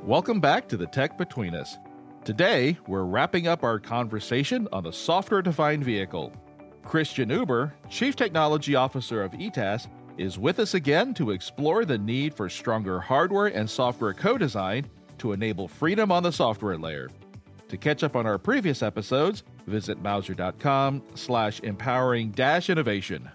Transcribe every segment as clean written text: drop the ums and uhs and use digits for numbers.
Welcome back to the Tech Between Us. Today, we're wrapping up our conversation on the software-defined vehicle. Christian Uber, Chief Technology Officer of ETAS, is with us again to explore the need for stronger hardware and software co-design to enable freedom on the software layer. To catch up on our previous episodes, visit mouser.com/empowering-innovation.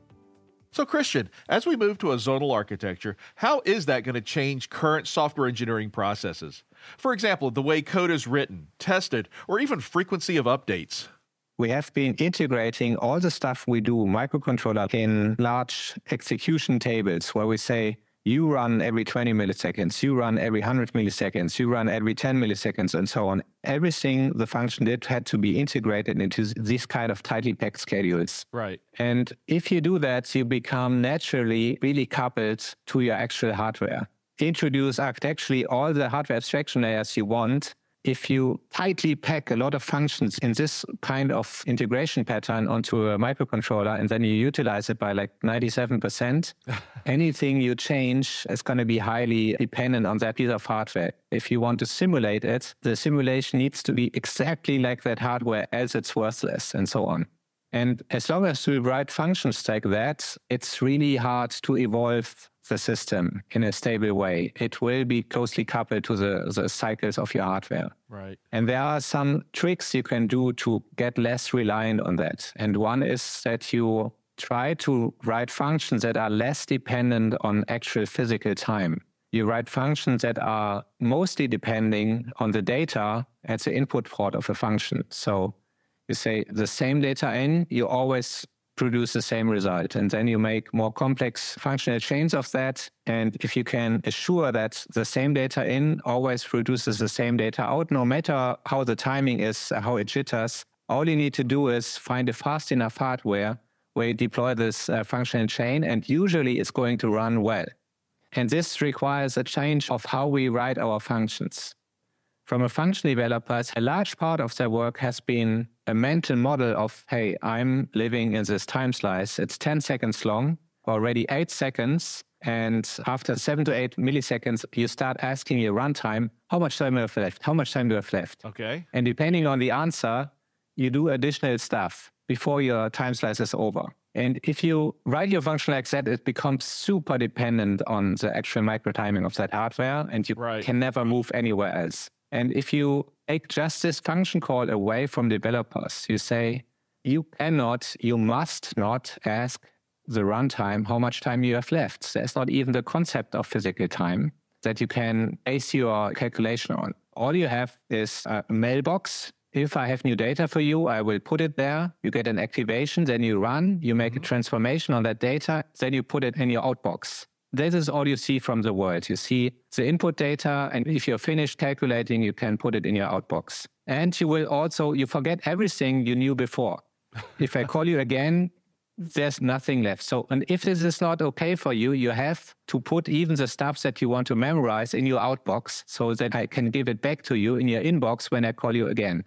So Christian, as we move to a zonal architecture, how is that going to change current software engineering processes? For example, the way code is written, tested, or even frequency of updates. We have been integrating all the stuff we do, microcontroller, in large execution tables where we say, you run every 20 milliseconds, you run every 100 milliseconds, you run every 10 milliseconds, and so on. Everything the function did had to be integrated into these kind of tightly packed schedules. Right. And if you do that, you become naturally really coupled to your actual hardware. Introduce architecturally all the hardware abstraction layers you want. If you tightly pack a lot of functions in this kind of integration pattern onto a microcontroller and then you utilize it by like 97%, anything you change is going to be highly dependent on that piece of hardware. If you want to simulate it, the simulation needs to be exactly like that hardware, else it's worthless, and so on. And as long as you write functions like that, it's really hard to evolve the system in a stable way. It will be closely coupled to the cycles of your hardware. Right. And there are some tricks you can do to get less reliant on that. And one is that you try to write functions that are less dependent on actual physical time. You write functions that are mostly depending on the data at the input port of a function. So you say the same data in, you always produce the same result. And then you make more complex functional chains of that. And if you can assure that the same data in always produces the same data out, no matter how the timing is, how it jitters, all you need to do is find a fast enough hardware where you deploy this functional chain, and usually it's going to run well. And this requires a change of how we write our functions. From a function developers, a large part of their work has been a mental model of, hey, I'm living in this time slice. It's 10 seconds long, already 8 seconds. And after 7 to 8 milliseconds, you start asking your runtime, how much time do I have left? How much time do I have left? Okay. And depending on the answer, you do additional stuff before your time slice is over. And if you write your function like that, it becomes super dependent on the actual micro timing of that hardware, and you can never move anywhere else. And if you take just this function call away from developers, you say, you must not ask the runtime how much time you have left. There's not even the concept of physical time that you can base your calculation on. All you have is a mailbox. If I have new data for you, I will put it there. You get an activation, then you run, you make a transformation on that data, then you put it in your outbox. This is all you see from the world. You see the input data, and if you're finished calculating, you can put it in your outbox. And you forget everything you knew before. If I call you again, there's nothing left. So, and if this is not okay for you, you have to put even the stuff that you want to memorize in your outbox so that I can give it back to you in your inbox when I call you again.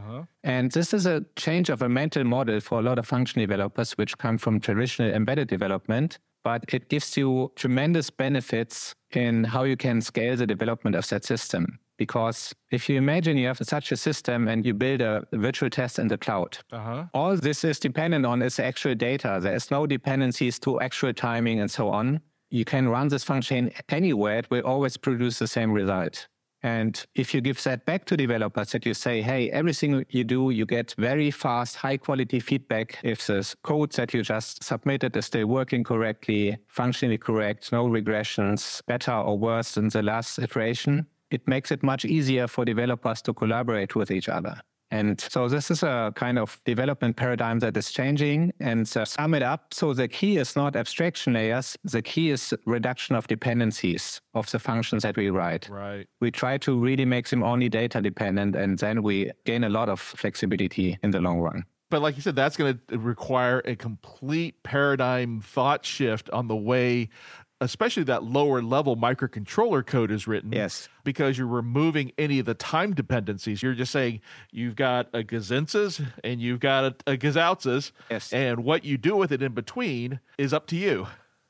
And this is a change of a mental model for a lot of function developers, which come from traditional embedded development. But it gives you tremendous benefits in how you can scale the development of that system. Because if you imagine you have such a system and you build a virtual test in the cloud, all this is dependent on is actual data. There is no dependencies to actual timing and so on. You can run this function anywhere. It will always produce the same result. And if you give that back to developers, that you say, hey, everything you do, you get very fast, high-quality feedback. If the code that you just submitted is still working correctly, functionally correct, no regressions, better or worse than the last iteration, it makes it much easier for developers to collaborate with each other. And so this is a kind of development paradigm that is changing. And to sum it up, so the key is not abstraction layers. The key is reduction of dependencies of the functions that we write. Right. We try to really make them only data dependent, and then we gain a lot of flexibility in the long run. But like you said, that's going to require a complete paradigm thought shift on the way especially that lower level microcontroller code is written. Yes. Because you're removing any of the time dependencies. You're just saying you've got a gazintzes and you've got a gazoutzes. Yes. And what you do with it in between is up to you.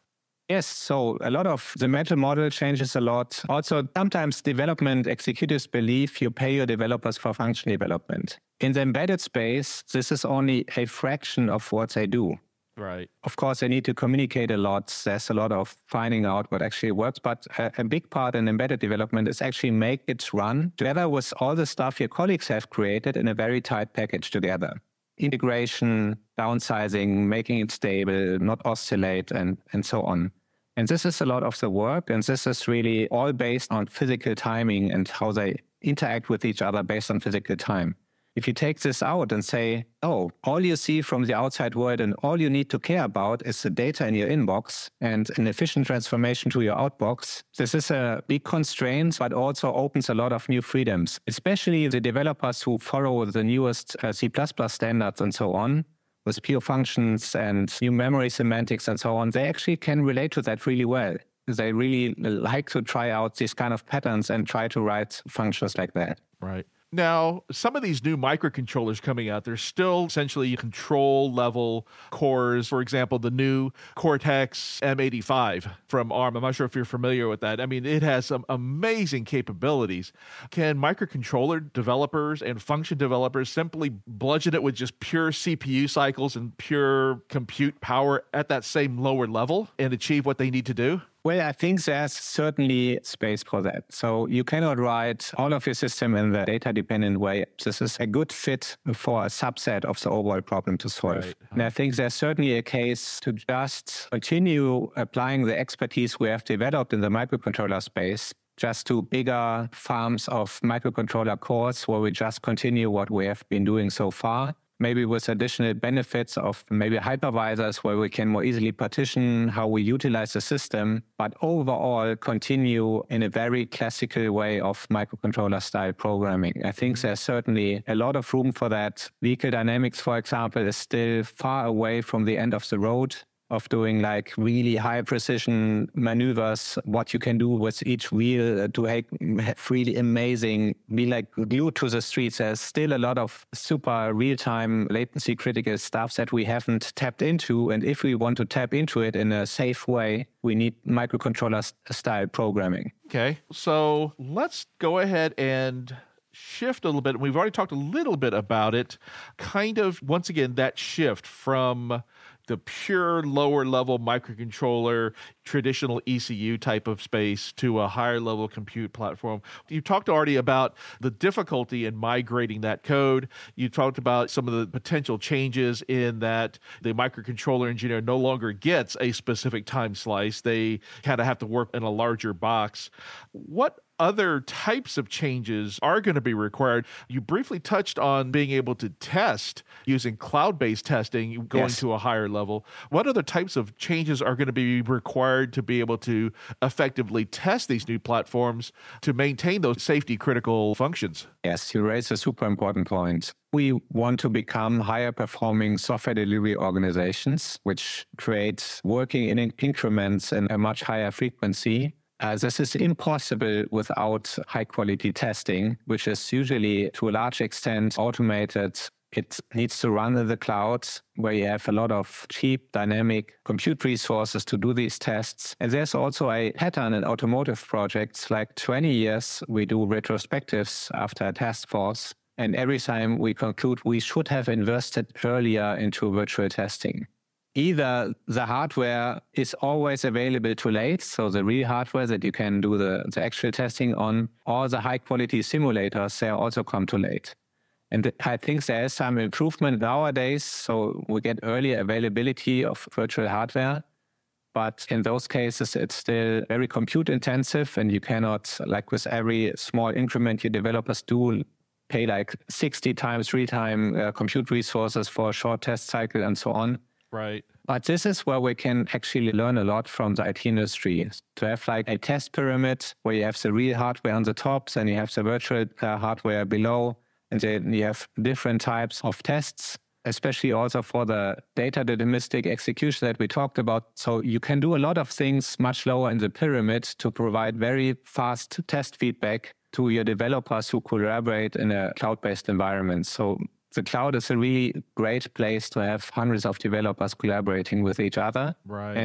Yes, so a lot of the mental model changes a lot. Also, sometimes development executives believe you pay your developers for function development. In the embedded space, this is only a fraction of what they do. Right. Of course, they need to communicate a lot. There's a lot of finding out what actually works. But a big part in embedded development is actually make it run together with all the stuff your colleagues have created in a very tight package together. Integration, downsizing, making it stable, not oscillate, and so on. And this is a lot of the work. And this is really all based on physical timing and how they interact with each other based on physical time. If you take this out and say, oh, all you see from the outside world and all you need to care about is the data in your inbox and an efficient transformation to your outbox, this is a big constraint, but also opens a lot of new freedoms, especially the developers who follow the newest C++ standards and so on, with pure functions and new memory semantics and so on. They actually can relate to that really well. They really like to try out these kind of patterns and try to write functions like that. Right. Now, some of these new microcontrollers coming out, they're still essentially control level cores. For example, the new Cortex M85 from ARM. I'm not sure if you're familiar with that. I mean, it has some amazing capabilities. Can microcontroller developers and function developers simply bludgeon it with just pure CPU cycles and pure compute power at that same lower level and achieve what they need to do? Well, I think there's certainly space for that. So you cannot write all of your system in the data-dependent way. This is a good fit for a subset of the overall problem to solve. Right. And I think there's certainly a case to just continue applying the expertise we have developed in the microcontroller space just to bigger farms of microcontroller cores where we just continue what we have been doing so far. Maybe with additional benefits of maybe hypervisors where we can more easily partition how we utilize the system, but overall continue in a very classical way of microcontroller style programming. I think there's certainly a lot of room for that. Vehicle dynamics, for example, is still far away from the end of the road of doing like really high precision maneuvers, what you can do with each wheel to have really amazing, be like glued to the streets. There's still a lot of super real-time latency critical stuff that we haven't tapped into. And if we want to tap into it in a safe way, we need microcontroller style programming. Okay, so let's go ahead and shift a little bit. We've already talked a little bit about it. Kind of, once again, that shift from the pure lower level microcontroller, traditional ECU type of space to a higher level compute platform. You talked already about the difficulty in migrating that code. You talked about some of the potential changes in that the microcontroller engineer no longer gets a specific time slice. They kind of have to work in a larger box. What other types of changes are going to be required? You briefly touched on being able to test using cloud-based testing, going to a higher level. What other types of changes are going to be required to be able to effectively test these new platforms to maintain those safety critical functions? Yes, you raise a super important point. We want to become higher performing software delivery organizations, which create working in increments and a much higher frequency. This is impossible without high-quality testing, which is usually, to a large extent, automated. It needs to run in the cloud, where you have a lot of cheap, dynamic compute resources to do these tests. And there's also a pattern in automotive projects. Like 20 years, we do retrospectives after a task force. And every time we conclude we should have invested earlier into virtual testing. Either the hardware is always available too late, so the real hardware that you can do the actual testing on, or the high-quality simulators, they also come too late. And I think there is some improvement nowadays, so we get earlier availability of virtual hardware. But in those cases, it's still very compute-intensive, and you cannot, like with every small increment your developers do, pay like 60 times real-time compute resources for a short test cycle and so on. Right. But this is where we can actually learn a lot from the IT industry. To have like a test pyramid where you have the real hardware on the top, then you have the virtual hardware below, and then you have different types of tests, especially also for the data deterministic execution that we talked about. So you can do a lot of things much lower in the pyramid to provide very fast test feedback to your developers who collaborate in a cloud-based environment. So the cloud is a really great place to have hundreds of developers collaborating with each other. Right. And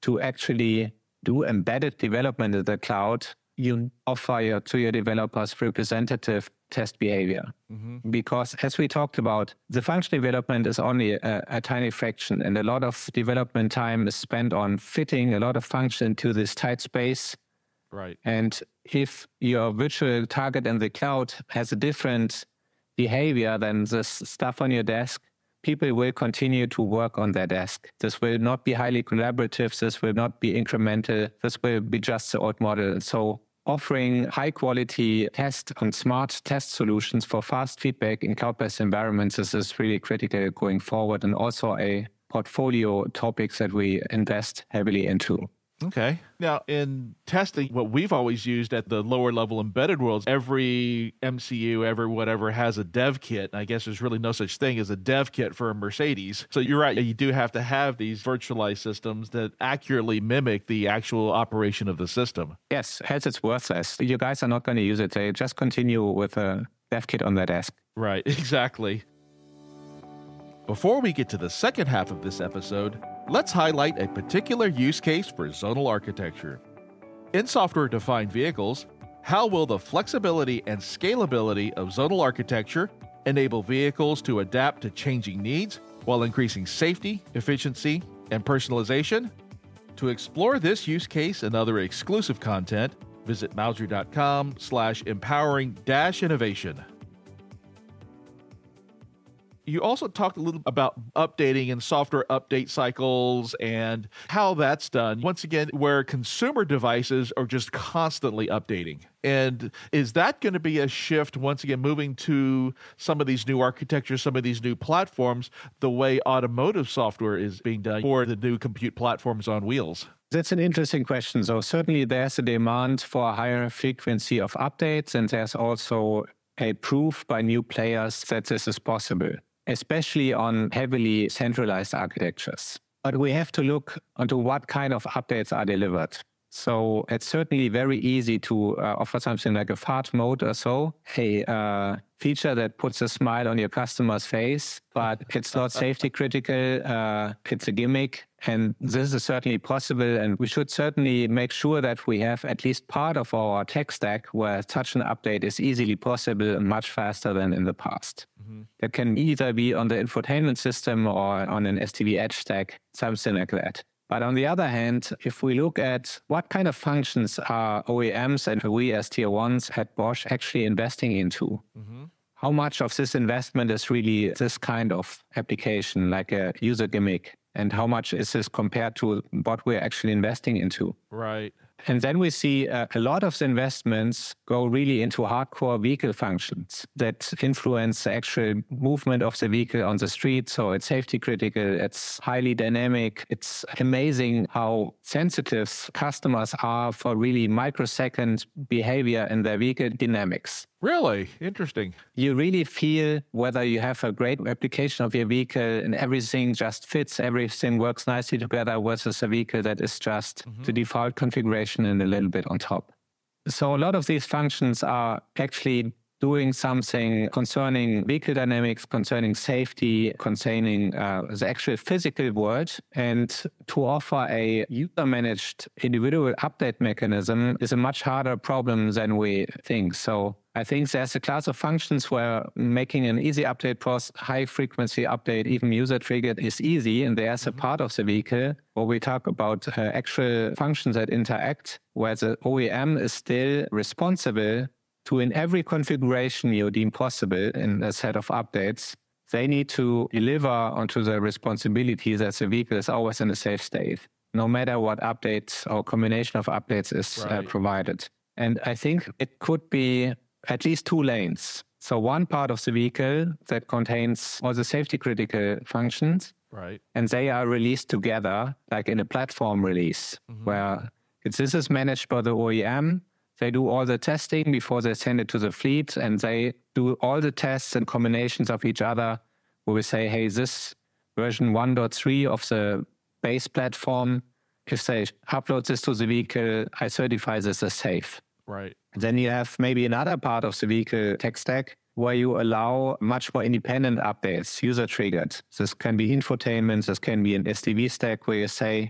to actually do embedded development in the cloud, you offer to your developers representative test behavior. Because as we talked about, the function development is only a tiny fraction, and a lot of development time is spent on fitting a lot of function into this tight space. Right. And if your virtual target in the cloud has a different behavior than the stuff on your desk, people will continue to work on their desk. This will not be highly collaborative. This will not be incremental. This will be just the old model. So offering high quality test and smart test solutions for fast feedback in cloud-based environments is really critical going forward, and also a portfolio topics that we invest heavily into. Okay. Now, in testing, what we've always used at the lower level embedded worlds, every MCU, every whatever has a dev kit. I guess there's really no such thing as a dev kit for a Mercedes. So you're right. You do have to have these virtualized systems that accurately mimic the actual operation of the system. Yes, else it's worthless. You guys are not going to use it. They just continue with a dev kit on their desk. Right, exactly. Before we get to the second half of this episode, let's highlight a particular use case for zonal architecture. In software-defined vehicles, how will the flexibility and scalability of zonal architecture enable vehicles to adapt to changing needs while increasing safety, efficiency, and personalization? To explore this use case and other exclusive content, visit mouser.com/empowering-innovation. You also talked a little about updating and software update cycles and how that's done. Once again, where consumer devices are just constantly updating. And is that going to be a shift, once again, moving to some of these new architectures, some of these new platforms, the way automotive software is being done for the new compute platforms on wheels? That's an interesting question. So certainly there's a demand for a higher frequency of updates, and there's also a proof by new players that this is possible, especially on heavily centralized architectures. But we have to look onto what kind of updates are delivered. So it's certainly very easy to offer something like a fart mode or so, a feature that puts a smile on your customer's face, but it's not safety critical. It's a gimmick. And this is certainly possible. And we should certainly make sure that we have at least part of our tech stack where such an update is easily possible and much faster than in the past. That can either be on the infotainment system or on an SDV Edge stack, something like that. But on the other hand, if we look at what kind of functions are OEMs and we as tier ones at Bosch actually investing into, how much of this investment is really this kind of application, like a user gimmick, and how much is this compared to what we're actually investing into? Right. And then we see a lot of the investments go really into hardcore vehicle functions that influence the actual movement of the vehicle on the street. So it's safety critical, it's highly dynamic. It's amazing how sensitive customers are for really microsecond behavior in their vehicle dynamics. Really? Interesting. You really feel whether you have a great application of your vehicle and everything just fits, everything works nicely together versus a vehicle that is just the default configuration and a little bit on top. So a lot of these functions are actually doing something concerning vehicle dynamics, concerning safety, concerning the actual physical world. And to offer a user-managed individual update mechanism is a much harder problem than we think. So I think there's a class of functions where making an easy update process, high frequency update, even user triggered is easy. And there's a part of the vehicle where we talk about actual functions that interact, where the OEM is still responsible to, in every configuration you deem possible in a set of updates, they need to deliver onto the responsibility that the vehicle is always in a safe state, no matter what updates or combination of updates is provided. And I think it could be at least two lanes. So one part of the vehicle that contains all the safety critical functions, and they are released together, like in a platform release, where this is managed by the OEM. They do all the testing before they send it to the fleet, and they do all the tests and combinations of each other, where we say, hey, this version 1.3 of the base platform, if they upload this to the vehicle, I certify this as safe. Right. Then you have maybe another part of the vehicle tech stack where you allow much more independent updates, user triggered. This can be infotainment, this can be an SDV stack where you say,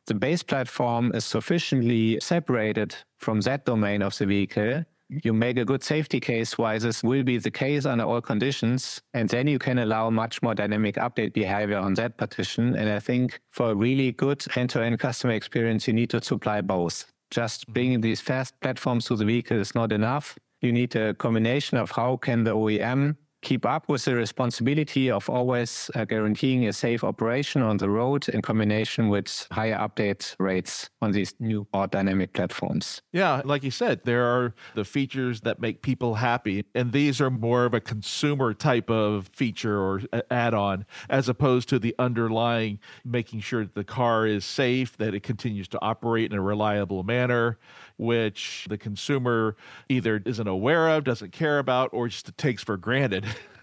the base platform is sufficiently separated from that domain of the vehicle, you make a good safety case why this will be the case under all conditions, and then you can allow much more dynamic update behavior on that partition. And I think for a really good end-to-end customer experience, you need to supply both. Just bringing these fast platforms to the vehicle is not enough. You need a combination of how can the OEM keep up with the responsibility of always guaranteeing a safe operation on the road in combination with higher update rates on these new or dynamic platforms. Yeah, like you said, there are the features that make people happy, and these are more of a consumer type of feature or add-on, as opposed to the underlying making sure that the car is safe, that it continues to operate in a reliable manner, which the consumer either isn't aware of, doesn't care about, or just takes for granted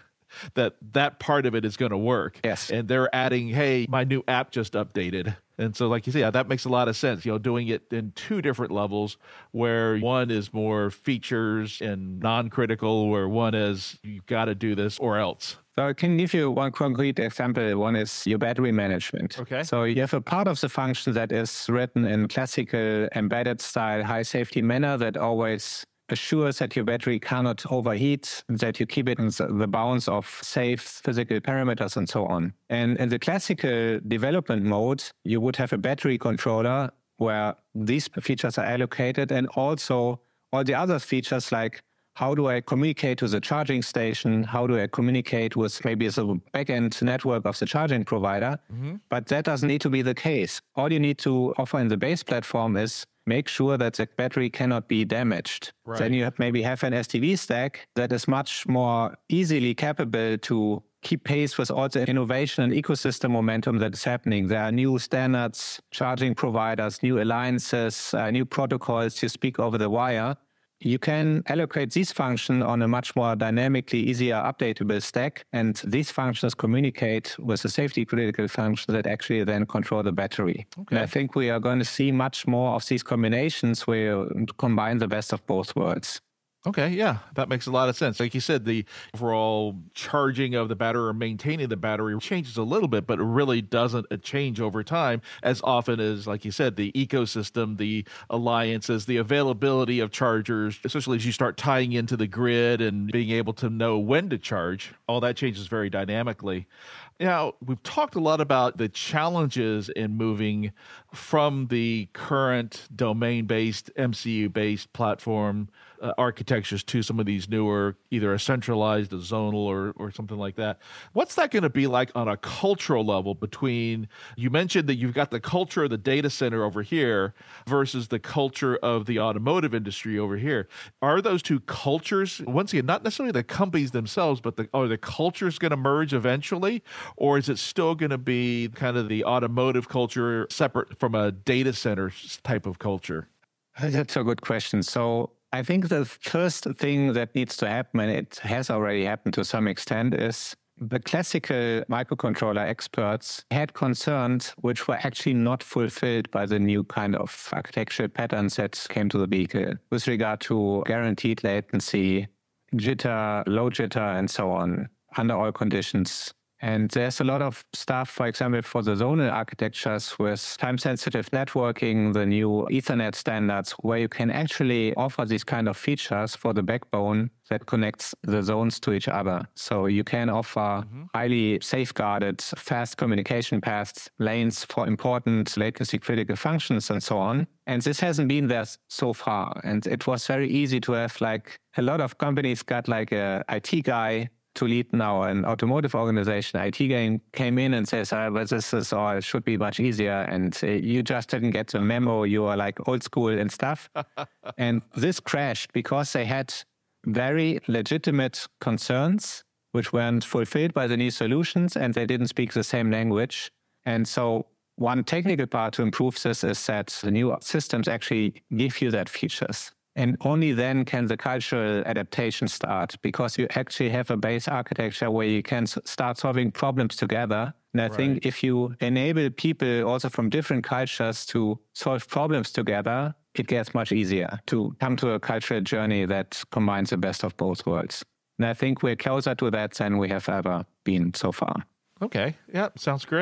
that part of it is going to work. Yes. And they're adding, hey, my new app just updated. And so, like you say, yeah, that makes a lot of sense, doing it in two different levels, where one is more features and non-critical, where one is, you've got to do this or else. So I can give you one concrete example. One is your battery management. Okay. So you have a part of the function that is written in classical embedded style, high safety manner that always assures that your battery cannot overheat, that you keep it in the bounds of safe physical parameters and so on. And in the classical development mode, you would have a battery controller where these features are allocated, and also all the other features like how do I communicate to the charging station? How do I communicate with maybe the backend network of the charging provider? Mm-hmm. But that doesn't need to be the case. All you need to offer in the base platform is make sure that the battery cannot be damaged. Right. Then you maybe have an SDV stack that is much more easily capable to keep pace with all the innovation and ecosystem momentum that is happening. There are new standards, charging providers, new alliances, new protocols to speak over the wire. You can allocate these functions on a much more dynamically easier updatable stack, and these functions communicate with the safety critical functions that actually then control the battery. Okay. And I think we are going to see much more of these combinations where you combine the best of both worlds. Okay, yeah, that makes a lot of sense. Like you said, the overall charging of the battery or maintaining the battery changes a little bit, but it really doesn't change over time as often as, like you said, the ecosystem, the alliances, the availability of chargers, especially as you start tying into the grid and being able to know when to charge, all that changes very dynamically. Now, we've talked a lot about the challenges in moving from the current domain-based, MCU-based platform architectures to some of these newer, either a centralized, a zonal, or something like that. What's that going to be like on a cultural level between, you mentioned that you've got the culture of the data center over here versus the culture of the automotive industry over here. Are those two cultures, once again, not necessarily the companies themselves, but are the cultures going to merge eventually? Or is it still going to be kind of the automotive culture separate from a data center type of culture? That's a good question. So I think the first thing that needs to happen, and it has already happened to some extent, is the classical microcontroller experts had concerns which were actually not fulfilled by the new kind of architectural patterns that came to the vehicle with regard to guaranteed latency, jitter, low jitter, and so on, under all conditions. And there's a lot of stuff, for example, for the zonal architectures with time-sensitive networking, the new Ethernet standards, where you can actually offer these kind of features for the backbone that connects the zones to each other. So you can offer highly safeguarded, fast communication paths, lanes for important latency-critical functions, and so on. And this hasn't been there so far. And it was very easy to have, like, a lot of companies got like a IT guy to lead now an automotive organization. IT guy came in and says, but this is or it should be much easier. And you just didn't get the memo. You are like old school and stuff. And this crashed because they had very legitimate concerns which weren't fulfilled by the new solutions, and they didn't speak the same language. And so one technical part to improve this is that the new systems actually give you that features. And only then can the cultural adaptation start, because you actually have a base architecture where you can start solving problems together. And I think if you enable people also from different cultures to solve problems together, it gets much easier to come to a cultural journey that combines the best of both worlds. And I think we're closer to that than we have ever been so far. Okay. Yeah, sounds great.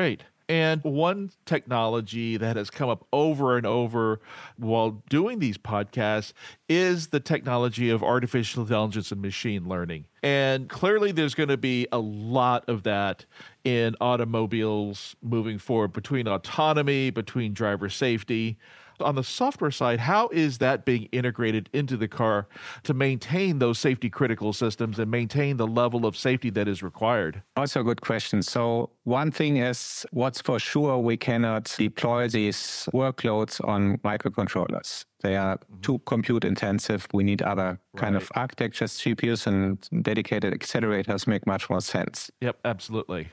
And one technology that has come up over and over while doing these podcasts is the technology of artificial intelligence and machine learning. And clearly there's going to be a lot of that in automobiles moving forward, between autonomy, between driver safety. On the software side, how is that being integrated into the car to maintain those safety critical systems and maintain the level of safety that is required? Also a good question. So one thing is, what's for sure, we cannot deploy these workloads on microcontrollers. They are too compute intensive. We need other kind of architectures. GPUs and dedicated accelerators make much more sense. Yep, absolutely.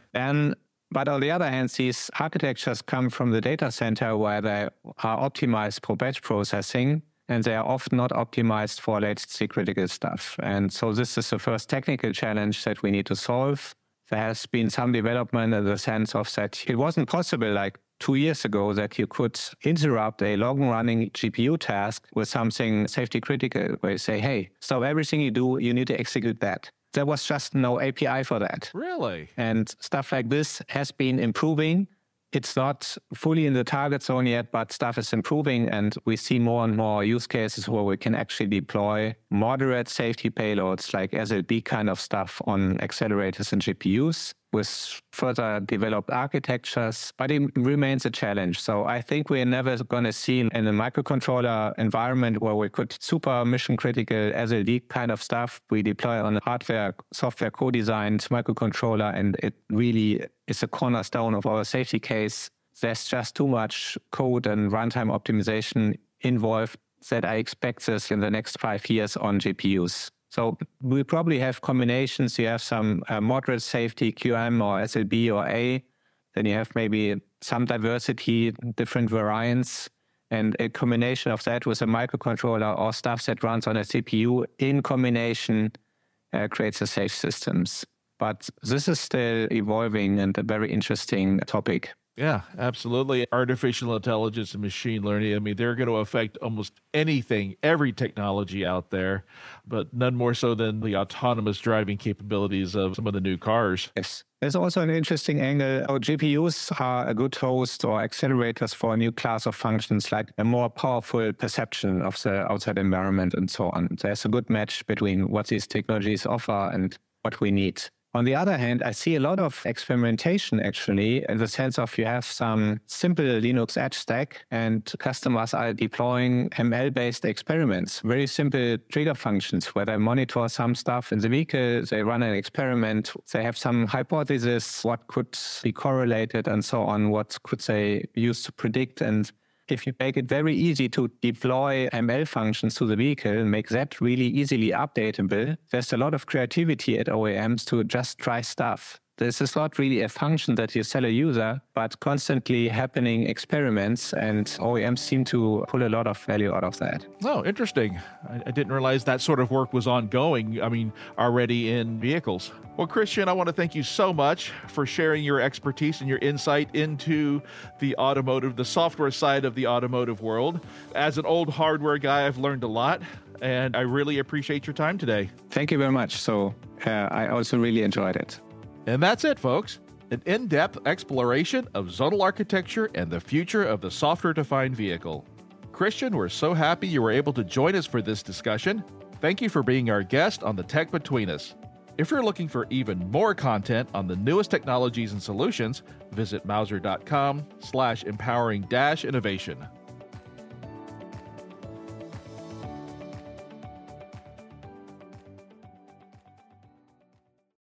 But on the other hand, these architectures come from the data center where they are optimized for batch processing, and they are often not optimized for latency critical stuff. And so this is the first technical challenge that we need to solve. There has been some development in the sense of that it wasn't possible like 2 years ago that you could interrupt a long-running GPU task with something safety critical, where you say, hey, stop everything you do, you need to execute that. There was just no API for that. Really? And stuff like this has been improving. It's not fully in the target zone yet, but stuff is improving. And we see more and more use cases where we can actually deploy moderate safety payloads like SLB kind of stuff on accelerators and GPUs with further developed architectures, but it remains a challenge. So I think we're never going to see in a microcontroller environment where we could super mission critical SLD kind of stuff. We deploy on a hardware, software co-designed microcontroller, and it really is a cornerstone of our safety case. There's just too much code and runtime optimization involved that I expect this in the next 5 years on GPUs. So we probably have combinations. You have some moderate safety, QM or SLB or A. Then you have maybe some diversity, different variants. And a combination of that with a microcontroller or stuff that runs on a CPU in combination creates a safe systems. But this is still evolving and a very interesting topic. Yeah, absolutely. Artificial intelligence and machine learning, I mean, they're going to affect almost anything, every technology out there, but none more so than the autonomous driving capabilities of some of the new cars. Yes. There's also an interesting angle. Our GPUs are a good host or accelerators for a new class of functions, like a more powerful perception of the outside environment and so on. There's a good match between what these technologies offer and what we need. On the other hand, I see a lot of experimentation actually in the sense of you have some simple Linux edge stack and customers are deploying ML-based experiments, very simple trigger functions where they monitor some stuff in the vehicle, they run an experiment, they have some hypothesis, what could be correlated and so on, what could they use to predict. And if you make it very easy to deploy ML functions to the vehicle and make that really easily updatable, there's a lot of creativity at OEMs to just try stuff. This is not really a function that you sell a user, but constantly happening experiments, and OEMs seem to pull a lot of value out of that. Oh, interesting. I didn't realize that sort of work was ongoing, already in vehicles. Well, Christian, I want to thank you so much for sharing your expertise and your insight into the software side of the automotive world. As an old hardware guy, I've learned a lot, and I really appreciate your time today. Thank you very much. So I also really enjoyed it. And that's it, folks. An in-depth exploration of zonal architecture and the future of the software-defined vehicle. Christian, we're so happy you were able to join us for this discussion. Thank you for being our guest on The Tech Between Us. If you're looking for even more content on the newest technologies and solutions, visit Mouser.com/empowering-innovation.